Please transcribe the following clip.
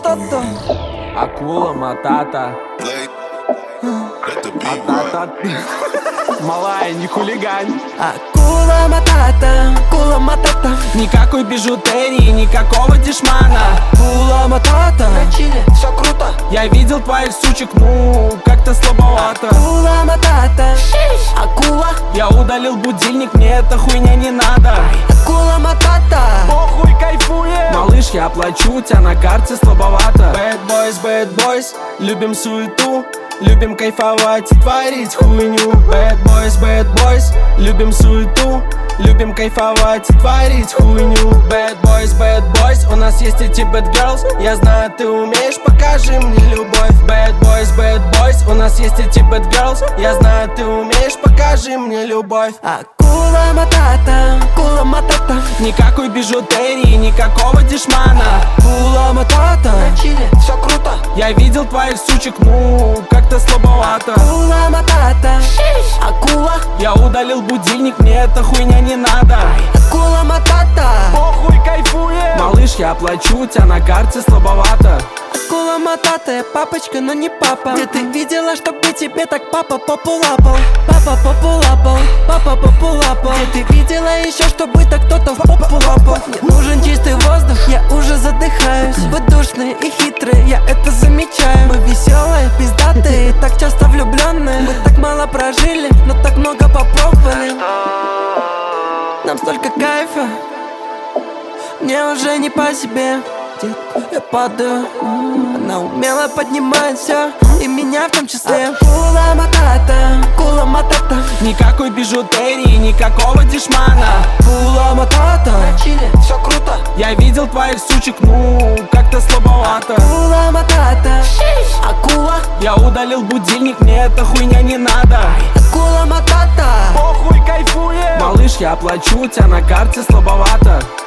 матата. Акула матата. Малая, не хулигань. Акула матата. Никакой бижутерии, никакого дешмана. Акула матата. На чили, все круто. Я видел твоих сучек, ну, как-то слабовато. Акула матата. Акула. Я удалил будильник, мне эта хуйня не надо. Акула матата. Похуй, кайфуем. Малыш, я оплачу, тебя на карте слабовато. Bad boys, любим суету. Любим кайфовать и творить хуйню. Bad boys, любим суету. Любим кайфовать и творить хуйню. Bad boys, у нас есть эти bad girls. Я знаю, ты умеешь, покажи мне любовь. Bad boys, у нас есть эти bad girls. Я знаю, ты умеешь, покажи мне любовь. Акула матата. Никакой бижутерии, никакого дешмана. Акула матата. На чили, все круто. Я видел твоих сучек, ну, как-то слабовато. Акула матата. Акула. Я удалил будильник, мне эта хуйня не надо. Акула матата. Похуй, кайфуем. Малыш, я оплачу, тебя на карте слабовато. Акула матата, я папочка, но не папа. Где ты видела, чтобы тебе так папа попу лапал? Папа попу лапал, папа попу лапал. Где ты видела еще, чтобы так кто-то в попу лапал? Мне нужен чистый воздух, я уже задыхаюсь. Вы душные и хитрые, я это замечаю. Мы веселые, пиздатые, так часто влюбленные. Мы так мало прожили, но так много попробовали. Нам столько кайфа, мне уже не по себе. Я падаю, она умело поднимает все, и меня в том числе. Акула матата. Никакой бижутерии, никакого дешмана. Акула матата. На чили, все круто. Я видел твоих сучек, ну, как-то слабовато. Акула матата. Акула. Я удалил будильник, мне эта хуйня не надо. Акула матата. Похуй, кайфуем. Малыш, я оплачу, тебя на карте слабовато.